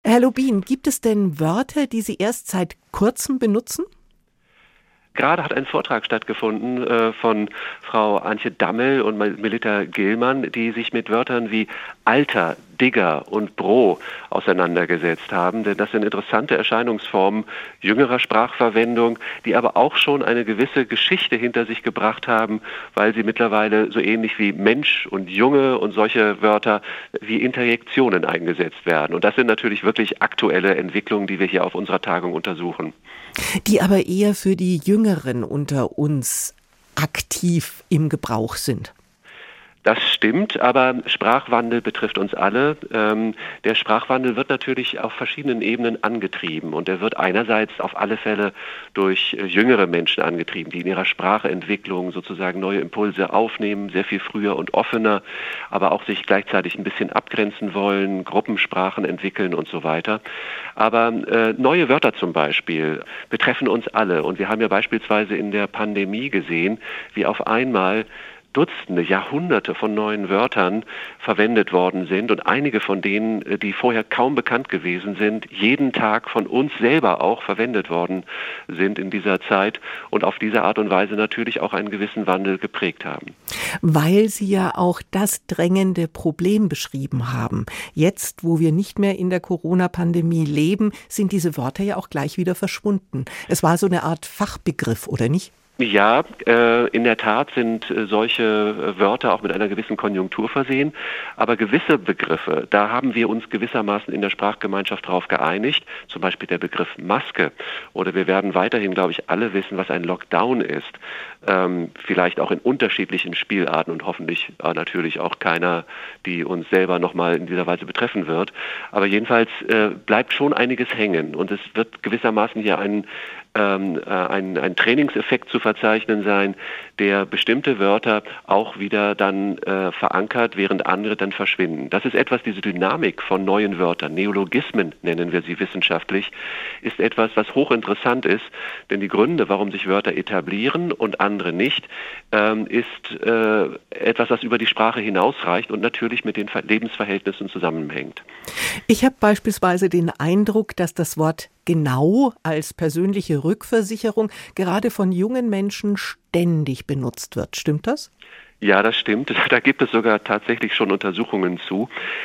Herr Lubin, gibt es denn Wörter, die Sie erst seit kurzem benutzen? Gerade hat ein Vortrag stattgefunden von Frau Antje Dammel und Melita Gillmann, die sich mit Wörtern wie Alter, Digger und Bro auseinandergesetzt haben. Denn das sind interessante Erscheinungsformen jüngerer Sprachverwendung, die aber auch schon eine gewisse Geschichte hinter sich gebracht haben, weil sie mittlerweile so ähnlich wie Mensch und Junge und solche Wörter wie Interjektionen eingesetzt werden. Und das sind natürlich wirklich aktuelle Entwicklungen, die wir hier auf unserer Tagung untersuchen. Die aber eher für die Jüngeren unter uns aktiv im Gebrauch sind. Das stimmt, aber Sprachwandel betrifft uns alle. Der Sprachwandel wird natürlich auf verschiedenen Ebenen angetrieben und er wird einerseits auf alle Fälle durch jüngere Menschen angetrieben, die in ihrer Sprachentwicklung sozusagen neue Impulse aufnehmen, sehr viel früher und offener, aber auch sich gleichzeitig ein bisschen abgrenzen wollen, Gruppensprachen entwickeln und so weiter. Aber neue Wörter zum Beispiel betreffen uns alle und wir haben ja beispielsweise in der Pandemie gesehen, wie auf einmal Dutzende, Jahrhunderte von neuen Wörtern verwendet worden sind und einige von denen, die vorher kaum bekannt gewesen sind, jeden Tag von uns selber auch verwendet worden sind in dieser Zeit und auf diese Art und Weise natürlich auch einen gewissen Wandel geprägt haben. Weil Sie ja auch das drängende Problem beschrieben haben. Jetzt, wo wir nicht mehr in der Corona-Pandemie leben, sind diese Wörter ja auch gleich wieder verschwunden. Es war so eine Art Fachbegriff, oder nicht? Ja, in der Tat sind solche Wörter auch mit einer gewissen Konjunktur versehen, aber gewisse Begriffe, da haben wir uns gewissermaßen in der Sprachgemeinschaft darauf geeinigt, zum Beispiel der Begriff Maske oder wir werden weiterhin, glaube ich, alle wissen, was ein Lockdown ist, vielleicht auch in unterschiedlichen Spielarten und hoffentlich natürlich auch keiner, die uns selber nochmal in dieser Weise betreffen wird, aber jedenfalls bleibt schon einiges hängen und es wird gewissermaßen hier ein Trainingseffekt zu verzeichnen sein, der bestimmte Wörter auch wieder dann verankert, während andere dann verschwinden. Das ist etwas, diese Dynamik von neuen Wörtern, Neologismen nennen wir sie wissenschaftlich, ist etwas, was hochinteressant ist, denn die Gründe, warum sich Wörter etablieren und andere nicht, ist etwas, was über die Sprache hinausreicht und natürlich mit den Lebensverhältnissen zusammenhängt. Ich habe beispielsweise den Eindruck, dass das Wort genau als persönliche Rückversicherung gerade von jungen Menschen ständig benutzt wird. Stimmt das? Ja, das stimmt. Da gibt es sogar tatsächlich schon Untersuchungen zu.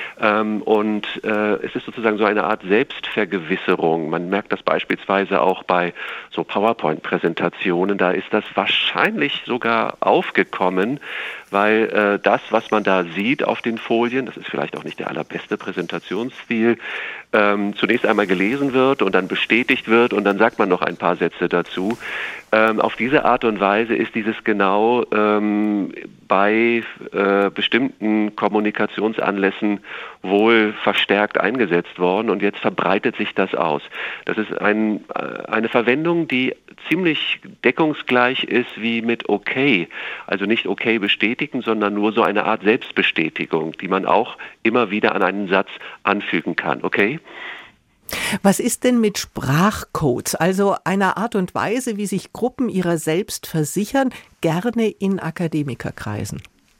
Es ist sozusagen so eine Art Selbstvergewisserung. Man merkt das beispielsweise auch bei so PowerPoint-Präsentationen. Da ist das wahrscheinlich sogar aufgekommen, weil das, was man da sieht auf den Folien, das ist vielleicht auch nicht der allerbeste Präsentationsstil, zunächst einmal gelesen wird und dann bestätigt wird und dann sagt man noch ein paar Sätze dazu. Auf diese Art und Weise ist dieses genau bei bestimmten Kommunikationsanlässen wohl verstärkt eingesetzt worden und jetzt verbreitet sich das aus. Das ist eine Verwendung, die ziemlich deckungsgleich ist wie mit okay. Also nicht okay bestätigen, sondern nur so eine Art Selbstbestätigung, die man auch immer wieder an einen Satz anfügen kann. Okay? Was ist denn mit Sprachcodes, also einer Art und Weise, wie sich Gruppen ihrer selbst versichern, gerne in Akademikerkreisen?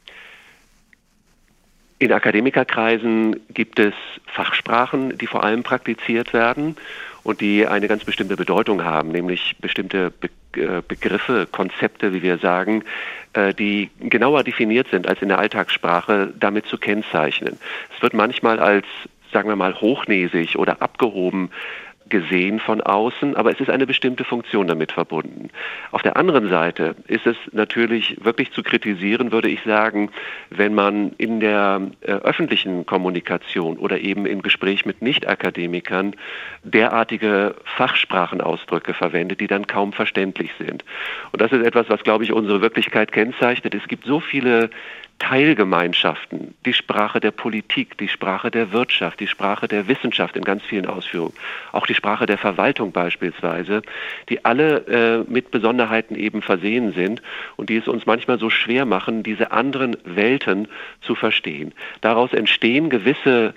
In Akademikerkreisen gibt es Fachsprachen, die vor allem praktiziert werden und die eine ganz bestimmte Bedeutung haben, nämlich bestimmte Begriffe, Konzepte, wie wir sagen, die genauer definiert sind als in der Alltagssprache, damit zu kennzeichnen. Es wird manchmal als, sagen wir mal, hochnäsig oder abgehoben gesehen von außen, aber es ist eine bestimmte Funktion damit verbunden. Auf der anderen Seite ist es natürlich wirklich zu kritisieren, würde ich sagen, wenn man in der öffentlichen Kommunikation oder eben im Gespräch mit Nicht-Akademikern derartige Fachsprachenausdrücke verwendet, die dann kaum verständlich sind. Und das ist etwas, was, glaube ich, unsere Wirklichkeit kennzeichnet. Es gibt so viele Teilgemeinschaften, die Sprache der Politik, die Sprache der Wirtschaft, die Sprache der Wissenschaft in ganz vielen Ausführungen, auch die Sprache der Verwaltung beispielsweise, die alle mit Besonderheiten eben versehen sind und die es uns manchmal so schwer machen, diese anderen Welten zu verstehen. Daraus entstehen gewisse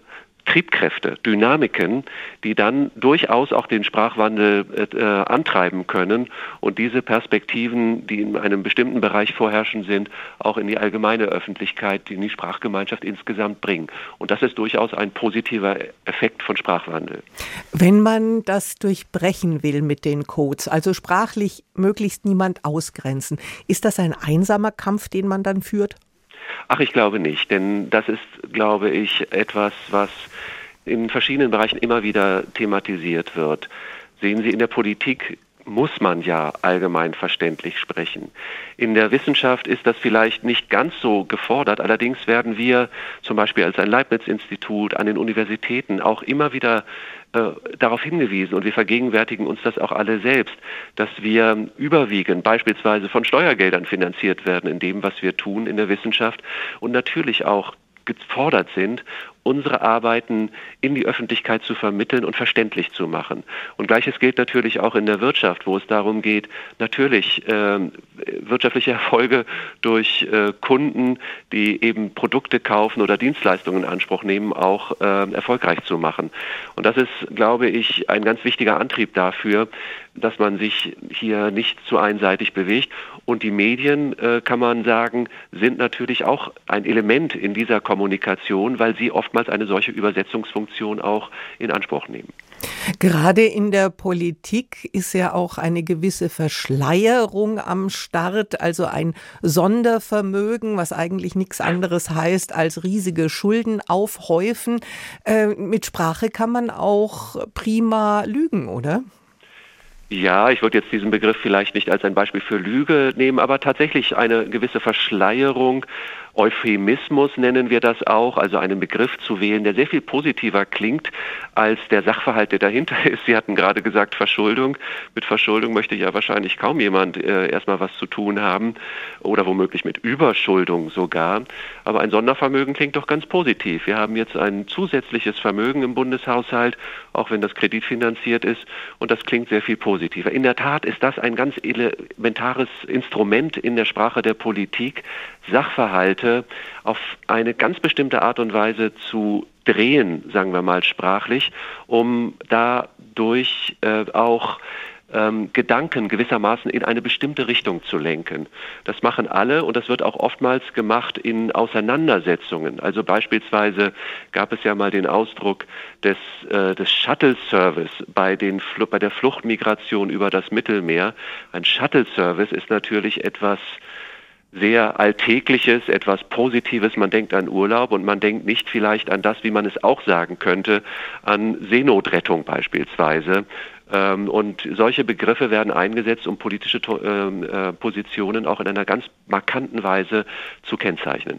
Triebkräfte, Dynamiken, die dann durchaus auch den Sprachwandel antreiben können und diese Perspektiven, die in einem bestimmten Bereich vorherrschend sind, auch in die allgemeine Öffentlichkeit, in die Sprachgemeinschaft insgesamt bringen. Und das ist durchaus ein positiver Effekt von Sprachwandel. Wenn man das durchbrechen will mit den Codes, also sprachlich möglichst niemand ausgrenzen, ist das ein einsamer Kampf, den man dann führt? Ach, ich glaube nicht, denn das ist, glaube ich, etwas, was in verschiedenen Bereichen immer wieder thematisiert wird. Sehen Sie, in der Politik muss man ja allgemein verständlich sprechen. In der Wissenschaft ist das vielleicht nicht ganz so gefordert. Allerdings werden wir zum Beispiel als ein Leibniz-Institut an den Universitäten auch immer wieder darauf hingewiesen, und wir vergegenwärtigen uns das auch alle selbst, dass wir überwiegend beispielsweise von Steuergeldern finanziert werden in dem, was wir tun in der Wissenschaft, und natürlich auch gefordert sind, unsere Arbeiten in die Öffentlichkeit zu vermitteln und verständlich zu machen. Und Gleiches gilt natürlich auch in der Wirtschaft, wo es darum geht, natürlich wirtschaftliche Erfolge durch Kunden, die eben Produkte kaufen oder Dienstleistungen in Anspruch nehmen, auch erfolgreich zu machen. Und das ist, glaube ich, ein ganz wichtiger Antrieb dafür, dass man sich hier nicht zu einseitig bewegt. Und die Medien, kann man sagen, sind natürlich auch ein Element in dieser Kommunikation, weil sie oftmals eine solche Übersetzungsfunktion auch in Anspruch nehmen. Gerade in der Politik ist ja auch eine gewisse Verschleierung am Start, also ein Sondervermögen, was eigentlich nichts anderes heißt als riesige Schulden aufhäufen. Mit Sprache kann man auch prima lügen, oder? Ja, ich würde jetzt diesen Begriff vielleicht nicht als ein Beispiel für Lüge nehmen, aber tatsächlich eine gewisse Verschleierung, Euphemismus nennen wir das auch, also einen Begriff zu wählen, der sehr viel positiver klingt als der Sachverhalt, der dahinter ist. Sie hatten gerade gesagt Verschuldung. Mit Verschuldung möchte ja wahrscheinlich kaum jemand erstmal was zu tun haben oder womöglich mit Überschuldung sogar. Aber ein Sondervermögen klingt doch ganz positiv. Wir haben jetzt ein zusätzliches Vermögen im Bundeshaushalt, auch wenn das kreditfinanziert ist, und das klingt sehr viel positiver. In der Tat ist das ein ganz elementares Instrument in der Sprache der Politik, Sachverhalte auf eine ganz bestimmte Art und Weise zu drehen, sagen wir mal sprachlich, um dadurch auch Gedanken gewissermaßen in eine bestimmte Richtung zu lenken. Das machen alle, und das wird auch oftmals gemacht in Auseinandersetzungen. Also beispielsweise gab es ja mal den Ausdruck des Shuttle-Service bei der Fluchtmigration über das Mittelmeer. Ein Shuttle-Service ist natürlich etwas sehr Alltägliches, etwas Positives. Man denkt an Urlaub und man denkt nicht vielleicht an das, wie man es auch sagen könnte, an Seenotrettung beispielsweise. Und solche Begriffe werden eingesetzt, um politische Positionen auch in einer ganz markanten Weise zu kennzeichnen.